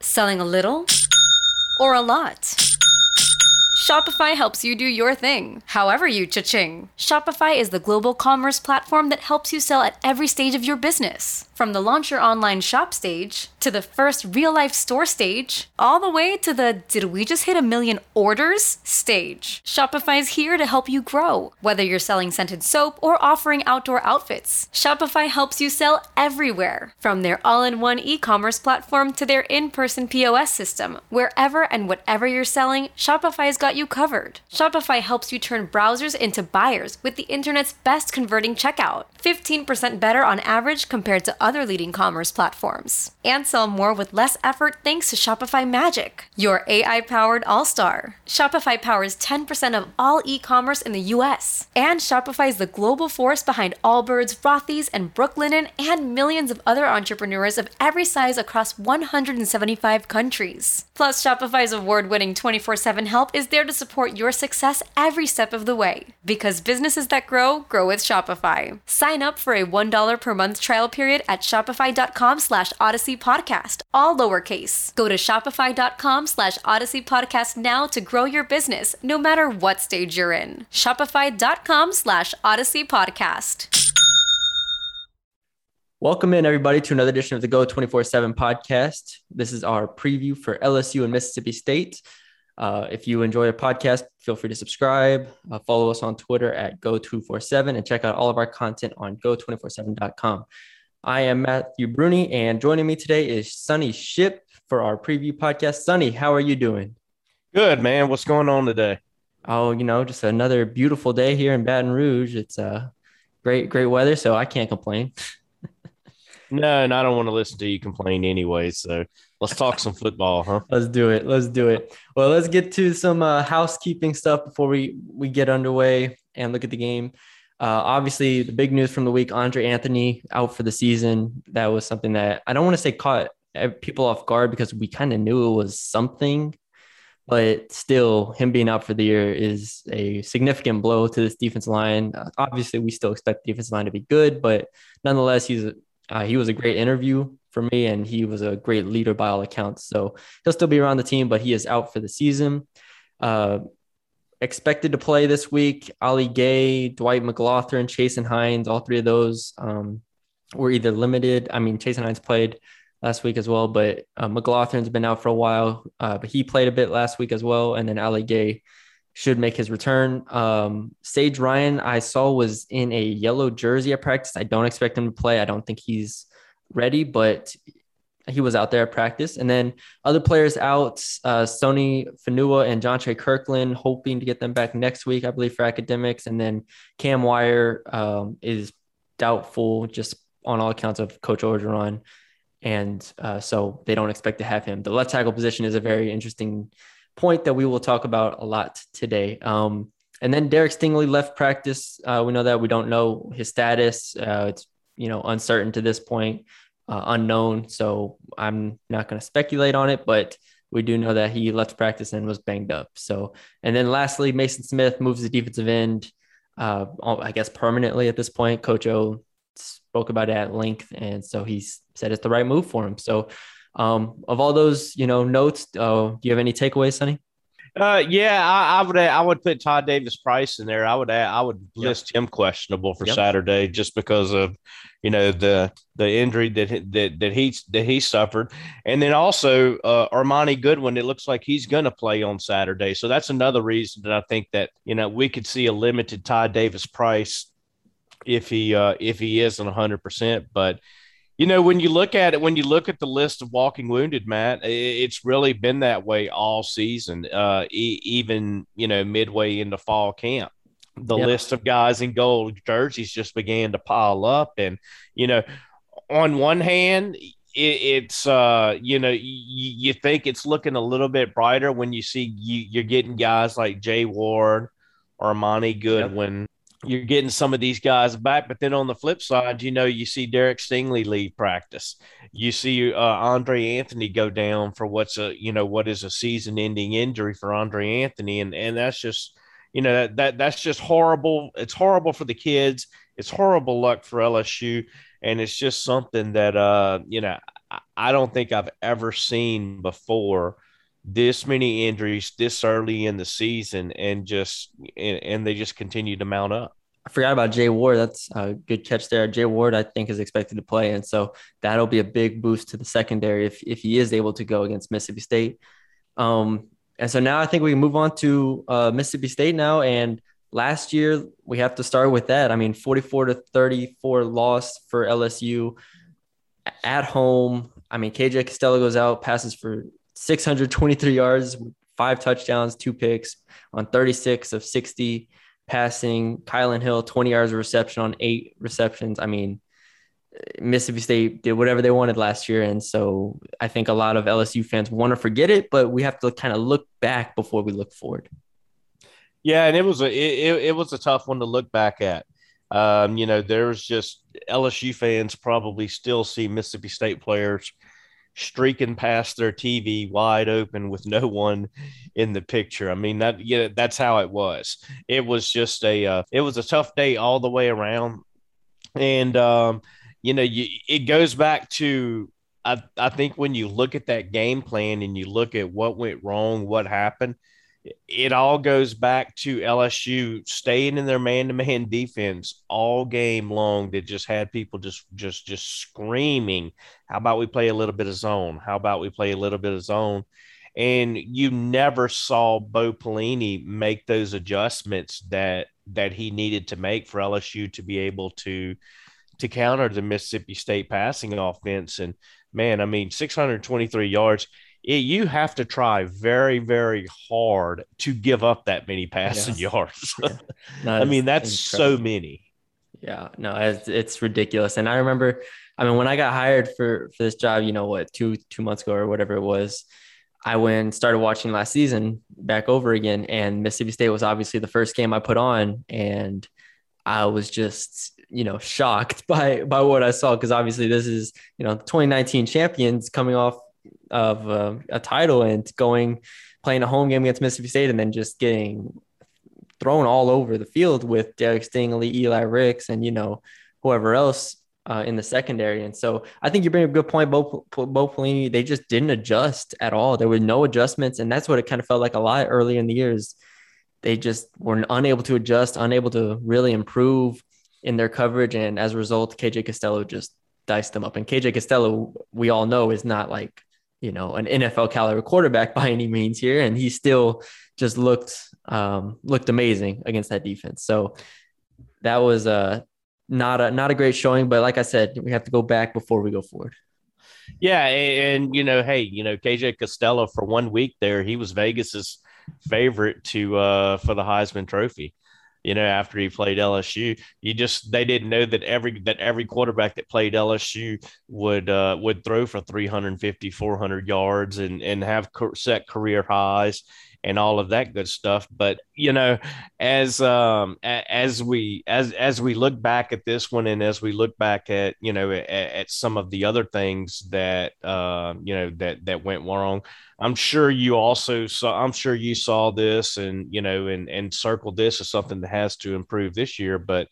Selling a little or a lot? Shopify helps you do your thing, however you cha-ching. Shopify is the global commerce platform that helps you sell at every stage of your business. From the launch your online shop stage, to the first real-life store stage, all the way to the did we just hit a million orders stage. Shopify's here to help you grow. Whether you're selling scented soap or offering outdoor outfits, Shopify helps you sell everywhere. From their all-in-one e-commerce platform to their in-person POS system, wherever and whatever you're selling, Shopify's got you covered. Shopify helps you turn browsers into buyers with the internet's best converting checkout, 15% better on average compared to other leading commerce platforms. And sell more with less effort thanks to Shopify Magic, your AI-powered all-star. Shopify powers 10% of all e-commerce in the US. And Shopify is the global force behind Allbirds, Rothy's, and Brooklinen, and millions of other entrepreneurs of every size across 175 countries. Plus, Shopify's award-winning 24/7 help is there to support your success every step of the way. Because businesses that grow, grow with Shopify. Sign up for a $1 per month trial period at shopify.com/Odyssey Podcast, all lowercase. Go to shopify.com/Odyssey Podcast now to grow your business, no matter what stage you're in. Shopify.com/Odyssey Podcast. Welcome in, everybody, to another edition of the Go 24/7 podcast. This is our preview for LSU and Mississippi State. If you enjoy the podcast, feel free to subscribe, follow us on Twitter at Go247, and check out all of our content on Go247.com. I am Matthew Bruni, and joining me today is Sonny Ship for our preview podcast. Sonny, how are you doing? Good, man. What's going on today? Oh, just another beautiful day here in Baton Rouge. It's great weather, so I can't complain. No, and I don't want to listen to you complain anyway. So let's talk some football, huh? Let's do it. Well, let's get to some housekeeping stuff before we get underway and look at the game. Obviously, the big news from the week, Andre Anthony out for the season. That was something that I don't want to say caught people off guard because we kind of knew it was something, but still him being out for the year is a significant blow to this defensive line. Obviously, we still expect the defensive line to be good, but nonetheless, he was a great interview for me, and he was a great leader by all accounts. So he'll still be around the team, but he is out for the season. Expected to play this week, Ali Gay, Dwight McLaughlin, Chasen Hines, all three of those were either limited. I mean, Chasen Hines played last week as well, but McLaughlin's been out for a while, but he played a bit last week as well. And then Ali Gay should make his return. Sage Ryan, I saw, was in a yellow jersey at practice. I don't expect him to play. I don't think he's ready, but he was out there at practice. And then other players out, Sony Fanua and Jontre Kirkland, hoping to get them back next week, I believe, for academics. And then Cam Wire is doubtful, just on all accounts of Coach Orgeron. And so they don't expect to have him. The left tackle position is a very interesting point that we will talk about a lot today. And then Derek Stingley left practice. We know that. We don't know his status. It's uncertain to this point, unknown. So I'm not going to speculate on it, but we do know that he left practice and was banged up. So, and then lastly, Mason Smith moves to defensive end, I guess permanently at this point. Coach O spoke about it at length, and so he said it's the right move for him. So, of all those, notes, do you have any takeaways, Sonny? I would put Todd Davis Price in there. I would list him questionable for Saturday just because of the injury that he suffered, and then also Armani Goodwin. It looks like he's going to play on Saturday, so that's another reason that I think that we could see a limited Todd Davis Price if he isn't 100%, but. When you look at the list of walking wounded, Matt, it's really been that way all season, even, midway into fall camp. The list of guys in gold jerseys just began to pile up. And, on one hand, it's you think it's looking a little bit brighter when you see you're getting guys like Jay Ward, Armani Goodwin. You're getting some of these guys back, but then on the flip side, you see Derek Stingley leave practice. You see Andre Anthony go down for what is a season-ending injury for Andre Anthony, and that's just that's just horrible. It's horrible for the kids. It's horrible luck for LSU, and it's just something that I don't think I've ever seen before this many injuries this early in the season, and they just continue to mount up. I forgot about Jay Ward. That's a good catch there. Jay Ward, I think, is expected to play. And so that'll be a big boost to the secondary if he is able to go against Mississippi State. And so now I think we can move on to Mississippi State now. And last year, we have to start with that. I mean, 44-34 loss for LSU at home. I mean, KJ Costello goes out, passes for 623 yards, 5 touchdowns, 2 picks on 36 of 60 passing. Kylan Hill, 20 yards of reception on 8 receptions. I mean, Mississippi State did whatever they wanted last year. And so I think a lot of LSU fans want to forget it, but we have to kind of look back before we look forward. Yeah, and it was a tough one to look back at. There's just LSU fans probably still see Mississippi State players streaking past their TV wide open with no one in the picture. I mean, that's how it was. It was just it was a tough day all the way around. And, it goes back to, I think when you look at that game plan and you look at what went wrong, what happened, it all goes back to LSU staying in their man-to-man defense all game long. That just had people just screaming, how about we play a little bit of zone? How about we play a little bit of zone? And you never saw Bo Pelini make those adjustments that he needed to make for LSU to be able to counter the Mississippi State passing offense. And man, I mean, 623 yards. You have to try very, very hard to give up that many passing yards. Yeah. No, I mean, that's incredible. So many. Yeah, no, it's ridiculous. And I remember, when I got hired for this job, 2 months ago or whatever it was, I went and started watching last season back over again. And Mississippi State was obviously the first game I put on. And I was just, shocked by what I saw. Because obviously this is, 2019 champions coming off of a title and playing a home game against Mississippi State and then just getting thrown all over the field with Derek Stingley, Eli Ricks, and whoever else in the secondary. And so I think you bring up a good point, Bo Pelini. They just didn't adjust at all. There were no adjustments, and that's what it kind of felt like a lot early in the years. They just were unable to adjust, unable to really improve in their coverage, and as a result, KJ Costello just diced them up. And KJ Costello, we all know, is not like an NFL caliber quarterback by any means here. And he still just looked amazing against that defense. So that was not a great showing, but like I said, we have to go back before we go forward. Yeah. And KJ Costello for 1 week there, he was Vegas's favorite for the Heisman Trophy. After he played LSU, they didn't know that every quarterback that played LSU would throw for 350, 400 yards and have set career highs and all of that good stuff. But as we look back at this one, and as we look back at at some of the other things that that went wrong, I'm sure you saw this and circled this as something that has to improve this year. But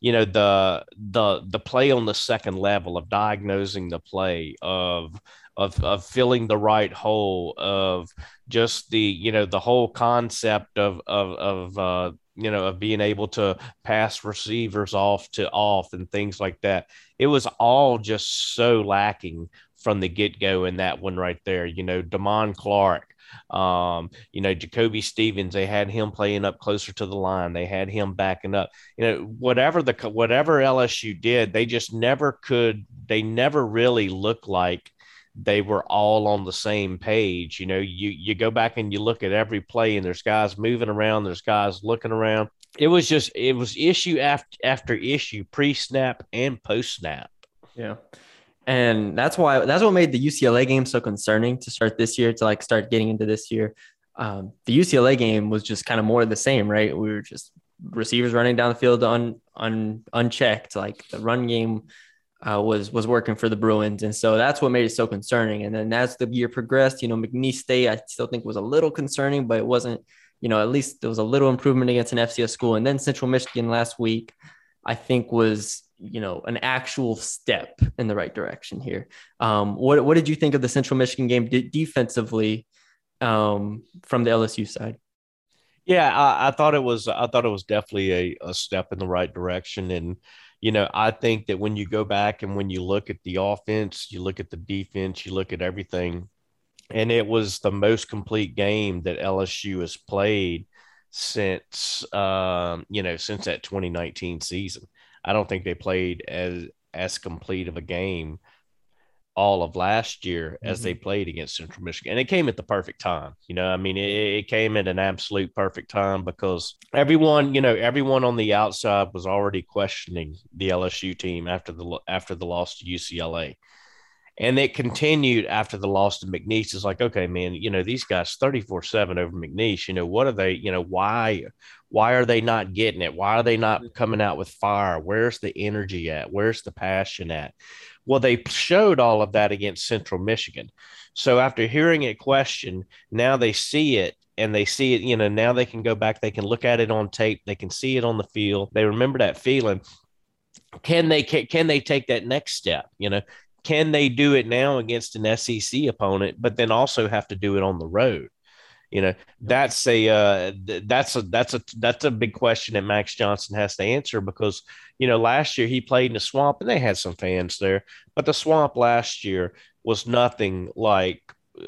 the play on the second level of diagnosing the play of filling the right hole, of just the whole concept of being able to pass receivers off and things like that. It was all just so lacking from the get-go in that one right there. Damon Clark, Jacoby Stevens, they had him playing up closer to the line. They had him backing up. Whatever LSU did, they never really looked like they were all on the same page. You go back and you look at every play, and there's guys moving around, there's guys looking around. It was issue after issue, pre-snap and post-snap. Yeah. And that's what made the UCLA game so concerning to start this year, to start getting into this year. The UCLA game was just kind of more of the same, right? We were just receivers running down the field unchecked. The run game was working for the Bruins. And so that's what made it so concerning. And then as the year progressed, McNeese State, I still think was a little concerning, but it wasn't, at least there was a little improvement against an FCS school. And then Central Michigan last week, I think was, an actual step in the right direction here. What did you think of the Central Michigan game defensively from the LSU side? Yeah, I thought it was definitely a step in the right direction. And, I think that when you go back and when you look at the offense, you look at the defense, you look at everything, and it was the most complete game that LSU has played since since that 2019 season. I don't think they played as complete of a game all of last year as they played against Central Michigan. And it came at the perfect time. I mean, it came at an absolute perfect time because everyone on the outside was already questioning the LSU team after the loss to UCLA. And it continued after the loss to McNeese. It's like, okay, man, these guys 34-7 over McNeese. What are they, why are they not getting it? Why are they not coming out with fire? Where's the energy at? Where's the passion at? Well, they showed all of that against Central Michigan. So after hearing it questioned, now they see it and they see it, now they can go back, they can look at it on tape, they can see it on the field. They remember that feeling. Can they take that next step? Can they do it now against an SEC opponent, but then also have to do it on the road? That's a big question that Max Johnson has to answer because, last year he played in the Swamp and they had some fans there, but the Swamp last year was nothing like,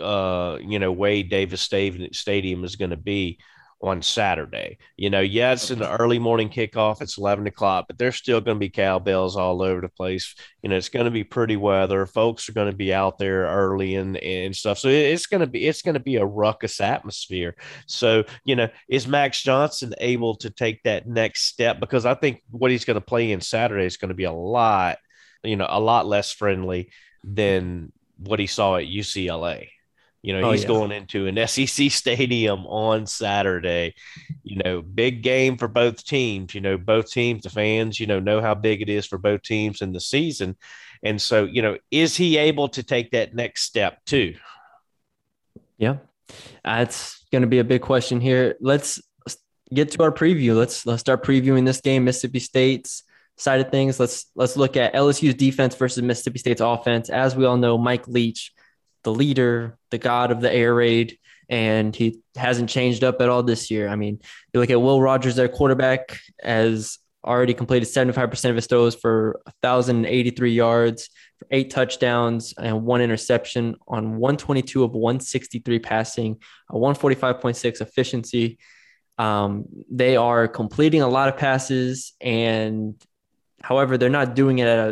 Wade Davis Stadium is going to be on Saturday. It's in the early morning kickoff. It's 11 o'clock, but there's still going to be cowbells all over the place. It's going to be pretty weather. Folks are going to be out there early and stuff. So it's going to be a ruckus atmosphere. So, is Max Johnson able to take that next step? Because I think what he's going to play in Saturday is going to be a lot less friendly than what he saw at UCLA. He's going into an SEC stadium on Saturday, big game for both teams, both teams, the fans, know how big it is for both teams in the season. And so, is he able to take that next step too? Yeah, that's going to be a big question here. Let's get to our preview. Let's start previewing this game, Mississippi State's side of things. Let's look at LSU's defense versus Mississippi State's offense. As we all know, Mike Leach, the leader, the god of the air raid, and he hasn't changed up at all this year. I mean, you look at Will Rogers, their quarterback, has already completed 75% of his throws for 1,083 yards, for 8 touchdowns, and 1 interception on 122 of 163 passing, a 145.6 efficiency. They are completing a lot of passes, and however, they're not doing it at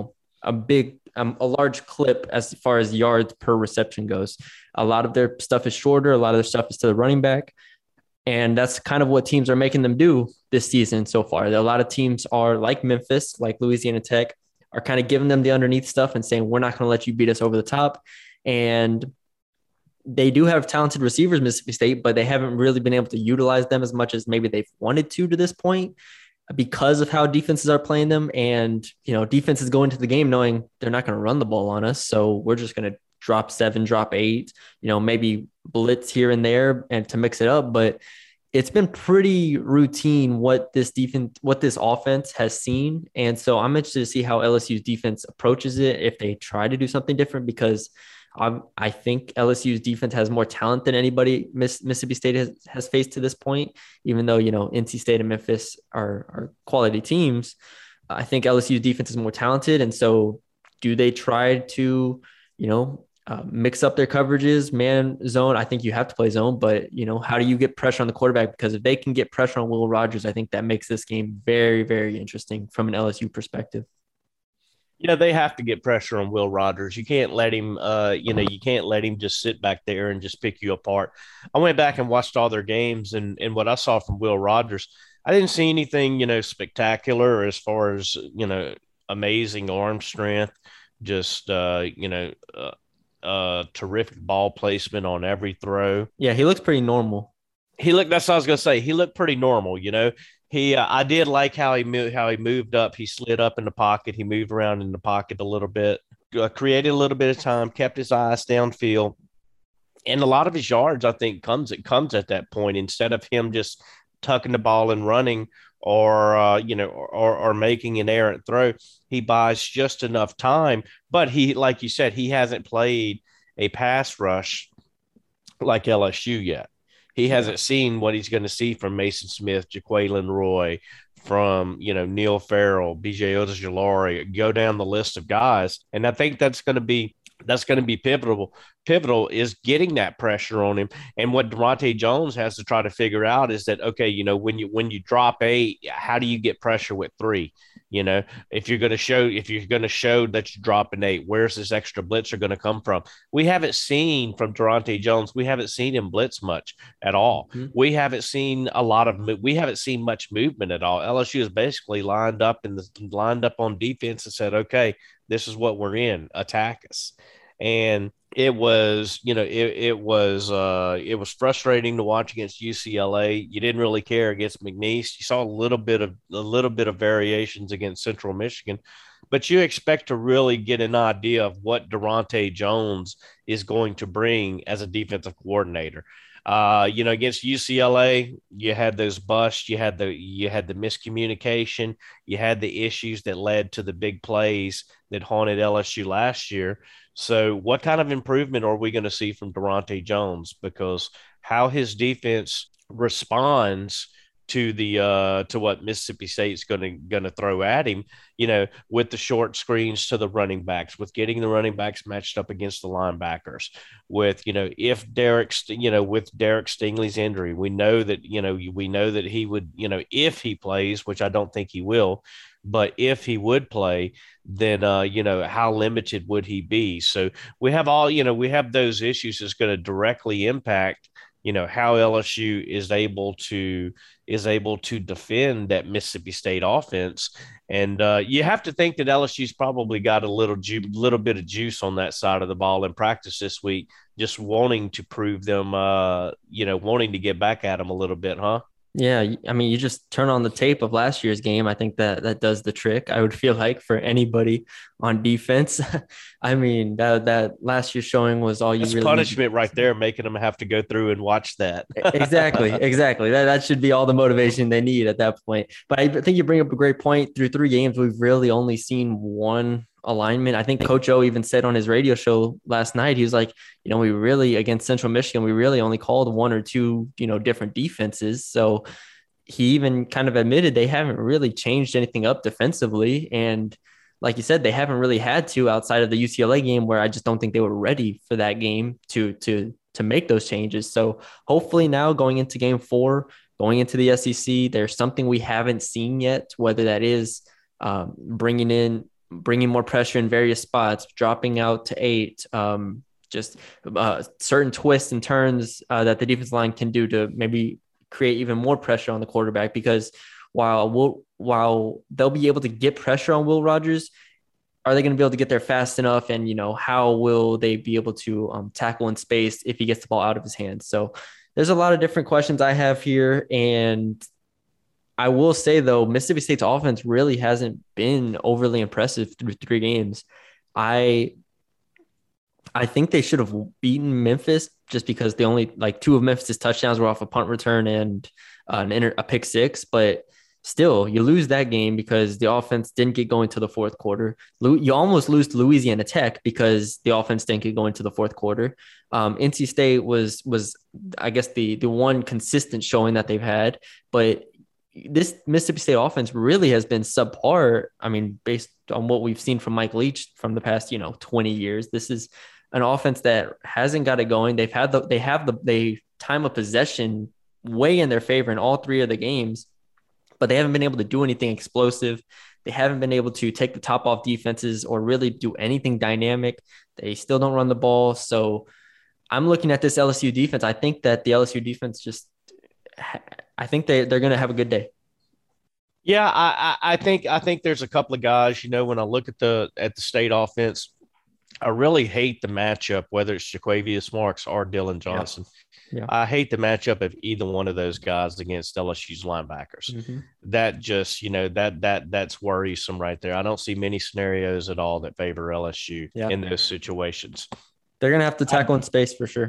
a large clip as far as yards per reception goes. A lot of their stuff is shorter. A lot of their stuff is to the running back. And that's kind of what teams are making them do this season so far. A lot of teams are like Memphis, like Louisiana Tech, are kind of giving them the underneath stuff and saying, we're not going to let you beat us over the top. And they do have talented receivers, Mississippi State, but they haven't really been able to utilize them as much as maybe they've wanted to this point, because of how defenses are playing them. And, defenses go into the game knowing they're not going to run the ball on us. So we're just going to drop 7, drop 8, maybe blitz here and there and to mix it up. But it's been pretty routine what this offense has seen. And so I'm interested to see how LSU's defense approaches it, if they try to do something different, because I think LSU's defense has more talent than anybody Mississippi State has faced to this point, even though, NC State and Memphis are quality teams. I think LSU's defense is more talented. And so do they try to, mix up their coverages, man, zone? I think you have to play zone, but, how do you get pressure on the quarterback? Because if they can get pressure on Will Rogers, I think that makes this game very, very interesting from an LSU perspective. They have to get pressure on Will Rogers. You can't let him, you can't let him just sit back there and just pick you apart. I went back and watched all their games, and what I saw from Will Rogers, I didn't see anything, spectacular as far as, amazing arm strength, just, terrific ball placement on every throw. Yeah, he looks pretty normal. That's what I was going to say. He looked pretty normal, I did like how he moved up. He slid up in the pocket. He moved around in the pocket a little bit, created a little bit of time, kept his eyes downfield. And a lot of his yards, I think, comes at that point, instead of him just tucking the ball and running, or or making an errant throw. He buys just enough time, but he, like you said, he hasn't played a pass rush like LSU yet. He hasn't seen what he's going to see from Mason Smith, Jaquelin Roy, from Neil Farrell, BJ Ojulari, go down the list of guys, and I think that's going to be pivotal. Pivotal is getting that pressure on him. And what Daronte Jones has to try to figure out is that, okay, when you drop 8, how do you get pressure with 3? If you're going to show that you're dropping 8, where's this extra blitzer going to come from? We haven't seen from Daronte Jones. We haven't seen him blitz much at all. Mm-hmm. We haven't seen much movement at all. LSU is basically lined up on defense and said, okay, this is what we're in. Attack us. And it was frustrating to watch against UCLA. You didn't really care against McNeese. You saw a little bit of variations against Central Michigan, but you expect to really get an idea of what Daronte Jones is going to bring as a defensive coordinator. Against UCLA, you had those busts, you had the miscommunication, you had the issues that led to the big plays that haunted LSU last year. So what kind of improvement are we going to see from Daronte Jones? Because how his defense responds to what Mississippi State's going to throw at him, with the short screens to the running backs, with getting the running backs matched up against the linebackers, with with Derek Stingley's injury, we know that he would, if he plays, which I don't think he will, but if he would play, then how limited would he be? So we have those issues that's going to directly impact how LSU is able to defend that Mississippi State offense. And you have to think that LSU's probably got a little bit of juice on that side of the ball in practice this week, just wanting to prove them, wanting to get back at them a little bit, huh? Yeah, I mean, you just turn on the tape of last year's game. I think that does the trick. I would feel like for anybody on defense. I mean, that last year's showing was all you really punishment right there, making them have to go through and watch that. Exactly. That should be all the motivation they need at that point. But I think you bring up a great point. Through 3 games, we've really only seen one alignment. I think Coach O even said on his radio show last night, he was like, we really, against Central Michigan, we really only called 1 or 2, different defenses. So he even kind of admitted they haven't really changed anything up defensively. And like you said, they haven't really had to outside of the UCLA game, where I just don't think they were ready for that game to make those changes. So hopefully now going into game 4, going into the SEC, there's something we haven't seen yet, whether that is bringing more pressure in various spots, dropping out to 8, certain twists and turns that the defensive line can do to maybe create even more pressure on the quarterback. Because while they'll be able to get pressure on Will Rogers, are they going to be able to get there fast enough? And, how will they be able to tackle in space if he gets the ball out of his hands? So there's a lot of different questions I have here. And I will say, though, Mississippi State's offense really hasn't been overly impressive through 3 games. I think they should have beaten Memphis just because they only 2 of Memphis' touchdowns were off a punt return and a pick 6. But still, you lose that game because the offense didn't get going to the fourth quarter. You almost lose to Louisiana Tech because the offense didn't get going to the fourth quarter. NC State was I guess the one consistent showing that they've had, but this Mississippi State offense really has been subpar. I mean, based on what we've seen from Mike Leach from the past, 20 years, this is an offense that hasn't got it going. They have the time of possession way in their favor in all 3 of the games, but they haven't been able to do anything explosive. They haven't been able to take the top off defenses or really do anything dynamic. They still don't run the ball. So I'm looking at this LSU defense. I think that the LSU defense I think they're going to have a good day. Yeah, I think there's a couple of guys, when I look at the State offense, I really hate the matchup, whether it's Jaquavius Marks or Dylan Johnson. Yeah. I hate the matchup of either one of those guys against LSU's linebackers. Mm-hmm. That just, that's worrisome right there. I don't see many scenarios at all that favor LSU in those situations. They're going to have to tackle in space for sure.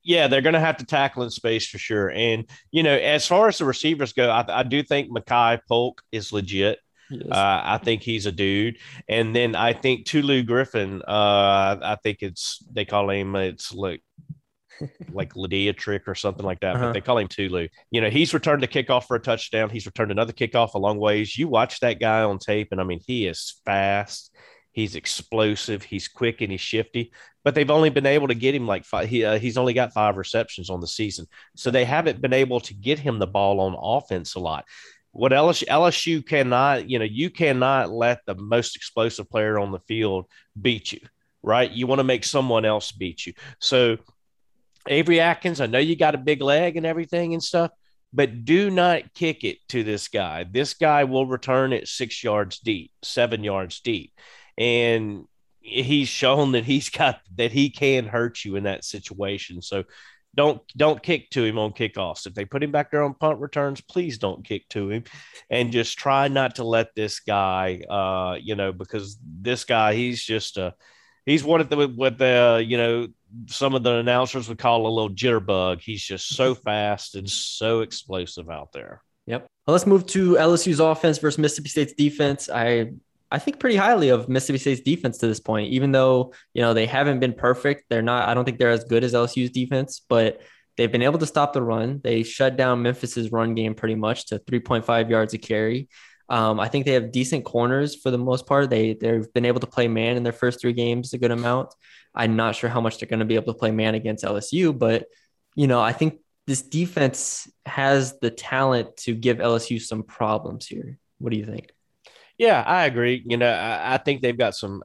Yeah, they're going to have to tackle in space for sure. And, as far as the receivers go, I do think Makai Polk is legit. Yes. I think he's a dude. And then I think Tulu Griffin, I think they call him, it's like Lydia Trick or something like that, but they call him Tulu. He's returned a kickoff for a touchdown. He's returned another kickoff a long ways. You watch that guy on tape, and I mean, he is fast. He's explosive. He's quick and he's shifty. But they've only been able to get him like five. He's only got 5 receptions on the season, so they haven't been able to get him the ball on offense a lot. What LSU cannot, you cannot let the most explosive player on the field beat you, right? You want to make someone else beat you. So Avery Atkins, I know you got a big leg and everything and stuff, but do not kick it to this guy. This guy will return it 6 yards deep, 7 yards deep. And he's shown that he can hurt you in that situation. So don't kick to him on kickoffs. If they put him back there on punt returns, please don't kick to him, and just try not to let this guy, because this guy, he's one of the some of the announcers would call a little jitterbug. He's just so fast and so explosive out there. Yep. Well, let's move to LSU's offense versus Mississippi State's defense. I think pretty highly of Mississippi State's defense to this point, even though, they haven't been perfect. I don't think they're as good as LSU's defense, but they've been able to stop the run. They shut down Memphis's run game pretty much to 3.5 yards a carry. I think they have decent corners for the most part. They've been able to play man in their first 3 games a good amount. I'm not sure how much they're going to be able to play man against LSU, but, I think this defense has the talent to give LSU some problems here. What do you think? Yeah, I agree. I think they've got 2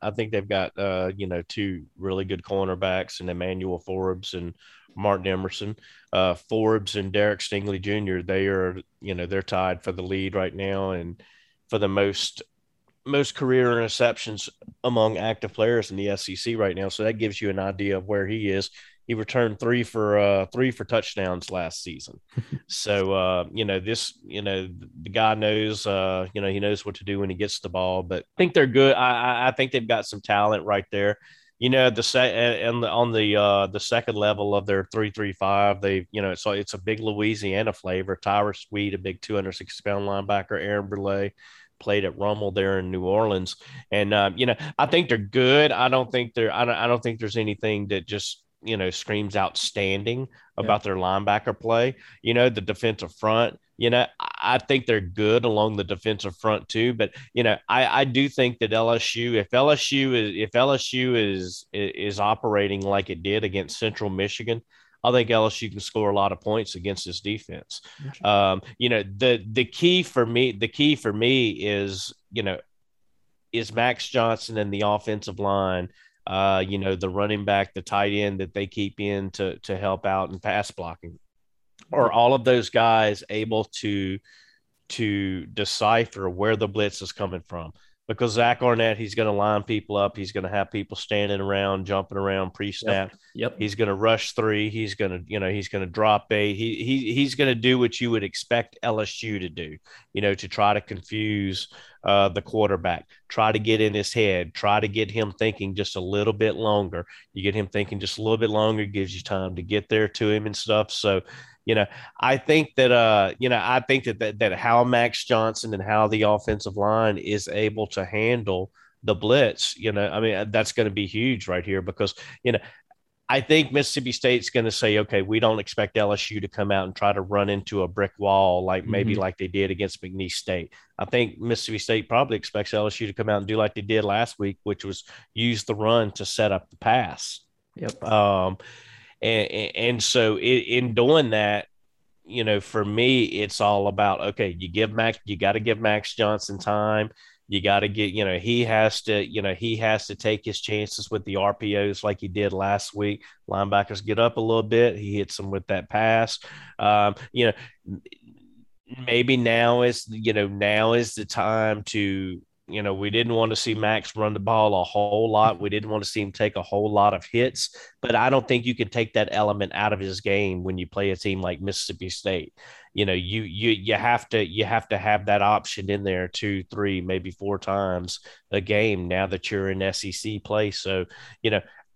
really good cornerbacks, and Emmanuel Forbes and Martin Emerson. Forbes and Derek Stingley Jr., they're tied for the lead right now and for the most career interceptions among active players in the SEC right now. So that gives you an idea of where he is. He returned 3 for touchdowns last season. So, the guy knows, he knows what to do when he gets the ball, but I think they're good. I think they've got some talent right there. On the second level of their 3-3-5, it's a big Louisiana flavor. Tyler Sweet, a big 260-pound linebacker, Aaron Brule played at Rummel there in New Orleans. And, I think they're good. I don't think there's anything that just, screams outstanding about their linebacker play. The defensive front, I think they're good along the defensive front too. But, I do think that if LSU is operating like it did against Central Michigan, I think LSU can score a lot of points against this defense. The key for me is Max Johnson and the offensive line, the running back, the tight end that they keep in to help out in pass blocking. Are all of those guys able to decipher where the blitz is coming from? Because Zach Arnett, he's going to line people up. He's going to have people standing around, jumping around pre-snap. Yep. He's going to rush 3. He's going to drop 8. He's going to do what you would expect LSU to do, to try to confuse the quarterback, try to get in his head, try to get him thinking just a little bit longer. You get him thinking just a little bit longer, gives you time to get there to him and stuff. So, I think that that how Max Johnson and how the offensive line is able to handle the blitz, that's going to be huge right here because, I think Mississippi State's going to say, okay, we don't expect LSU to come out and try to run into a brick wall like they did against McNeese State. I think Mississippi State probably expects LSU to come out and do like they did last week, which was use the run to set up the pass. Yep. And so in doing that, for me, it's all about, okay, you got to give Max Johnson time. You got to get, he has to take his chances with the RPOs like he did last week. Linebackers get up a little bit. He hits them with that pass. Maybe now is the time to, we didn't want to see Max run the ball a whole lot. We didn't want to see him take a whole lot of hits, but I don't think you can take that element out of his game when you play a team like Mississippi State. You have to have that option in there 2, 3, maybe 4 times a game now that you're in SEC play. So,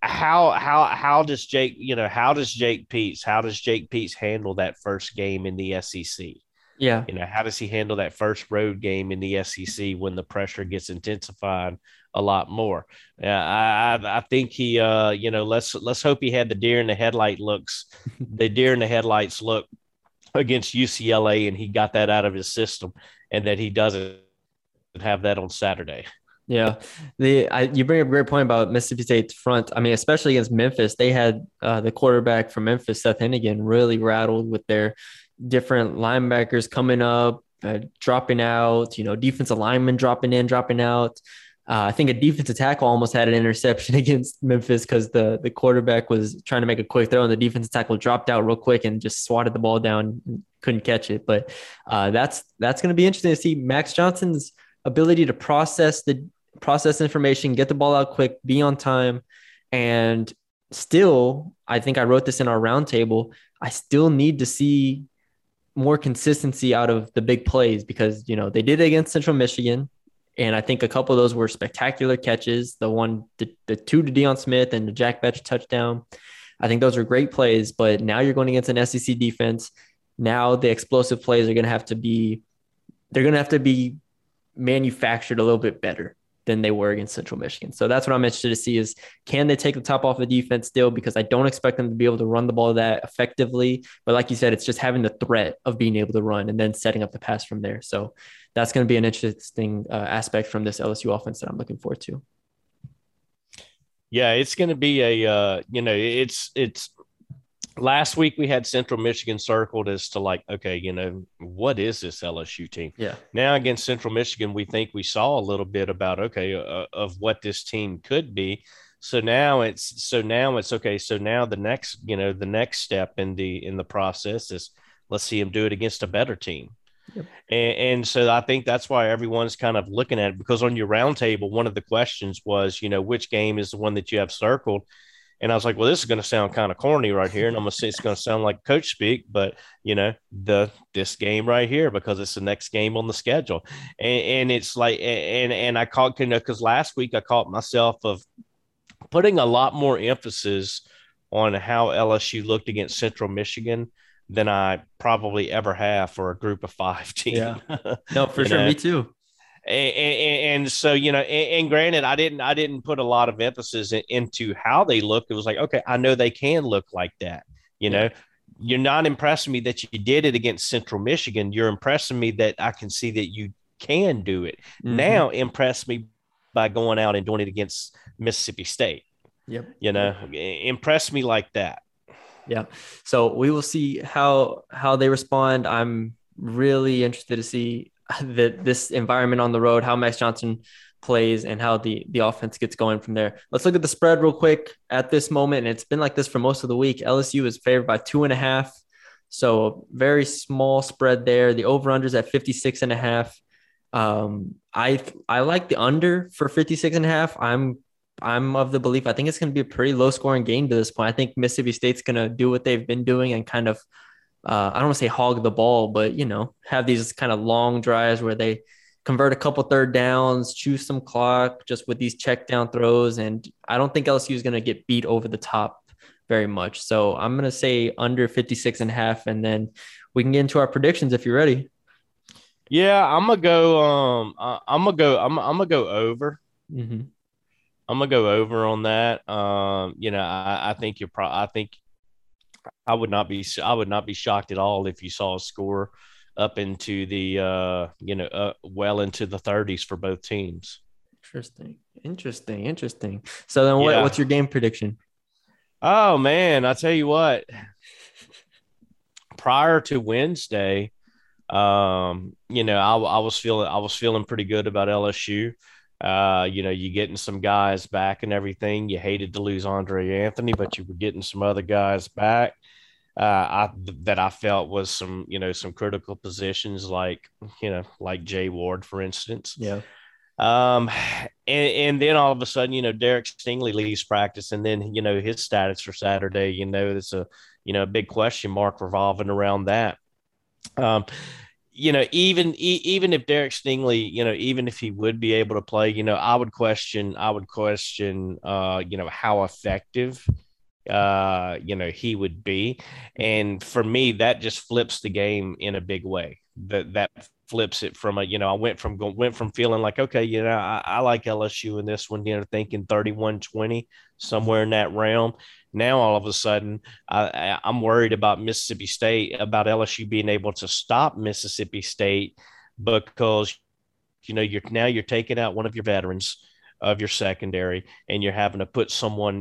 how does Jake Peetz handle that first game in the SEC? Yeah. How does he handle that first road game in the SEC when the pressure gets intensified a lot more? I think he, let's hope he had the deer in the headlights look against UCLA, and he got that out of his system, and that he doesn't have that on Saturday. Yeah, you bring up a great point about Mississippi State's front. I mean, especially against Memphis, they had the quarterback from Memphis, Seth Hennigan, really rattled with their different linebackers coming up, dropping out. Defensive linemen dropping in, dropping out. I think a defensive tackle almost had an interception against Memphis because the quarterback was trying to make a quick throw, and the defensive tackle dropped out real quick and just swatted the ball down, and couldn't catch it. But that's going to be interesting to see Max Johnson's ability to process information, get the ball out quick, be on time. And still, I think I wrote this in our roundtable, I still need to see more consistency out of the big plays, because, they did it against Central Michigan. And I think a couple of those were spectacular catches. The two to Deion Smith and the Jack Betch touchdown. I think those are great plays, but now you're going against an SEC defense. Now the explosive plays are going to have to be manufactured a little bit better than they were against Central Michigan. So that's what I'm interested to see is, can they take the top off the defense still? Because I don't expect them to be able to run the ball that effectively. But like you said, it's just having the threat of being able to run and then setting up the pass from there. So that's going to be an interesting aspect from this LSU offense that I'm looking forward to. Yeah, it's going to be it's last week we had Central Michigan circled as to like, okay, what is this LSU team? Yeah. Now against Central Michigan, we think we saw a little bit about, of what this team could be. So now it's okay. So now the next step in the process is, let's see him do it against a better team. Yep. And so I think that's why everyone's kind of looking at it, because on your roundtable, one of the questions was, which game is the one that you have circled? And I was like, well, this is going to sound kind of corny right here. And I'm going to say it's going to sound like coach speak, but this game right here, because it's the next game on the schedule. And it's like, and I caught, because last week I caught myself of putting a lot more emphasis on how LSU looked against Central Michigan than I probably ever have for a group of 5 team. Yeah, no, for sure. Me too. And so, and granted, I didn't put a lot of emphasis into how they look. It was like, okay, I know they can look like that. You're not impressing me that you did it against Central Michigan. You're impressing me that I can see that you can do it. Mm-hmm. Now impress me by going out and doing it against Mississippi State. Yep. Impress me like that. Yeah. So we will see how they respond. I'm really interested to see this environment on the road, how Max Johnson plays, and how the offense gets going from there. Let's look at the spread real quick at this moment. And it's been like this for most of the week. LSU is favored by 2.5. So very small spread there. The over-under is at 56.5. I like the under for 56.5. I'm of the belief, I think it's going to be a pretty low scoring game to this point. I think Mississippi State's going to do what they've been doing and kind of, I don't want to say hog the ball, but, have these kind of long drives where they convert a couple third downs, choose some clock just with these check down throws. And I don't think LSU is going to get beat over the top very much. So I'm going to say under 56.5, and then we can get into our predictions if you're ready. Yeah, I'm going to go, I'm going to go over. Mm-hmm. I'm gonna go over on that. I think I would not be shocked at all if you saw a score up into the well into the 30s for both teams. Interesting. So then, what's your game prediction? Oh man, I tell you what. Prior to Wednesday, I was feeling pretty good about LSU. You getting some guys back and everything. You hated to lose Andre Anthony, but you were getting some other guys back that I felt was some critical positions like Jay Ward, for instance. Yeah. And then all of a sudden, Derek Stingley leaves practice, and then, his status for Saturday, there's a big question mark revolving around that. even if Derek Stingley, even if he would be able to play, I would question, how effective, he would be. And for me, that just flips the game in a big way. That flips it from I went from feeling like, okay, I like LSU in this one, thinking 31-20, somewhere in that realm. Now, all of a sudden, I'm worried about Mississippi State, about LSU being able to stop Mississippi State, because, you're taking out one of your veterans of your secondary, and you're having to put someone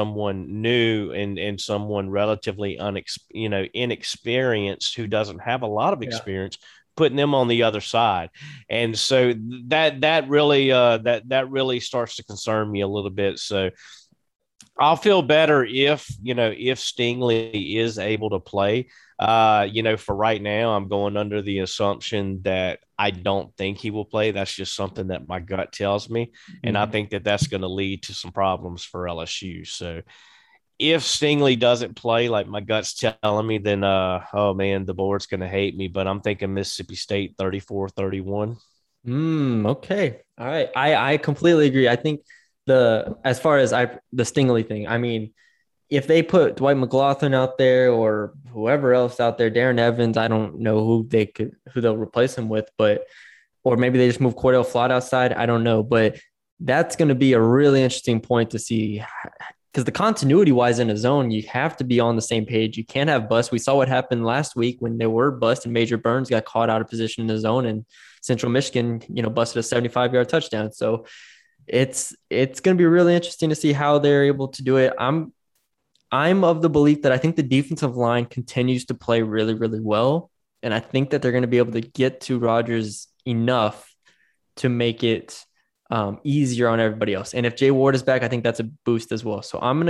new and someone relatively inexperienced, who doesn't have a lot of experience, putting them on the other side. And so that really starts to concern me a little bit. So I'll feel better if Stingley is able to play. For right now, I'm going under the assumption that I don't think he will play. That's just something that my gut tells me. And I think that that's going to lead to some problems for LSU. So if Stingley doesn't play, like my gut's telling me, then, oh man, the board's going to hate me, but I'm thinking Mississippi State 34-31. Okay. All right. I completely agree. I think as far as the Stingley thing, I mean, if they put Dwight McGlothern out there or whoever else out there, Darren Evans, I don't know who they'll replace him with, or maybe they just move Cordell Flott outside. I don't know, but that's going to be a really interesting point to see, because the continuity wise in a zone, you have to be on the same page. You can't have busts. We saw what happened last week when there were busts and Major Burns got caught out of position in the zone, and Central Michigan, busted a 75-yard touchdown. So it's going to be really interesting to see how they're able to do it. I'm of the belief that I think the defensive line continues to play really, really well. And I think that they're going to be able to get to Rodgers enough to make it easier on everybody else. And if Jay Ward is back, I think that's a boost as well. So I'm going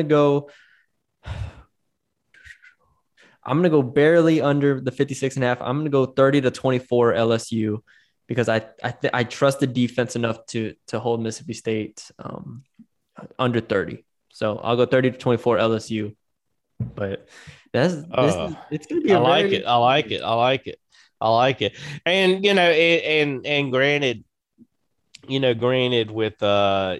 to go barely under the 56.5. I'm going to go 30-24 LSU, because I trust the defense enough to hold Mississippi State under 30. So I'll go 30-24 LSU, but it's going to be. I like it. And and granted with I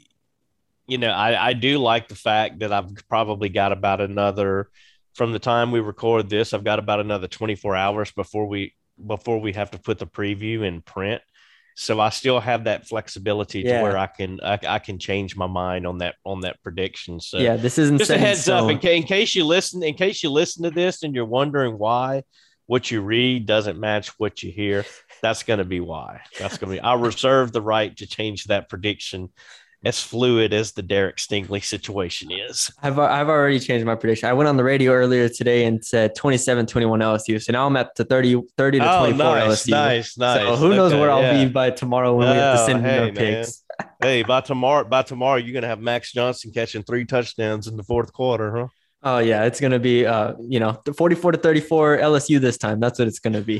do like the fact that I've probably got about another, from the time we record this, I've got about another 24 hours before we have to put the preview in print. So I still have that flexibility to where I can change my mind on that prediction. So this isn't just a heads up in case you listen to this and you're wondering why what you read doesn't match what you hear. That's going to be why. I reserve the right to change that prediction as fluid as the Derek Stingley situation is. I've already changed my prediction. I went on the radio earlier today and said 27-21 LSU. So now I'm at the 30-24 LSU. Nice. So who knows where I'll be by tomorrow when we have to send in our picks. Hey, by tomorrow, you're going to have Max Johnson catching 3 touchdowns in the fourth quarter, huh? Oh yeah, it's going to be 44-34 LSU this time. That's what it's going to be.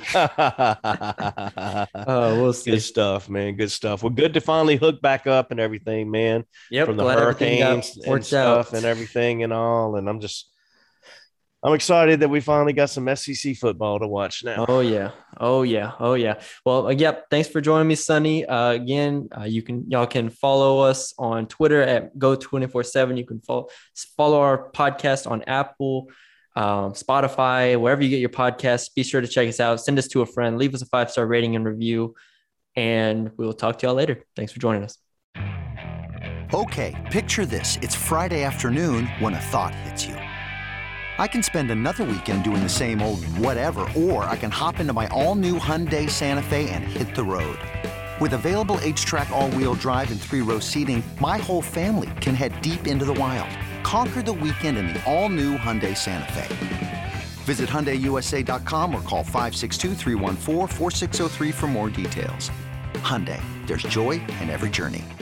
We'll see. Good stuff, man. Good stuff. Well, good to finally hook back up and everything, man. Yep. From the hurricanes and stuff and everything and all. And I'm excited that we finally got some SEC football to watch now. Oh yeah. Well, thanks for joining me, Sonny. Again, y'all can follow us on Twitter at Go247. You can follow our podcast on Apple, Spotify, wherever you get your podcasts. Be sure to check us out. Send us to a friend. Leave us a 5-star rating and review, and we will talk to y'all later. Thanks for joining us. Okay, picture this. It's Friday afternoon when a thought hits you. I can spend another weekend doing the same old whatever, or I can hop into my all-new Hyundai Santa Fe and hit the road. With available H-Track all-wheel drive and 3-row seating, my whole family can head deep into the wild. Conquer the weekend in the all-new Hyundai Santa Fe. Visit HyundaiUSA.com or call 562-314-4603 for more details. Hyundai, there's joy in every journey.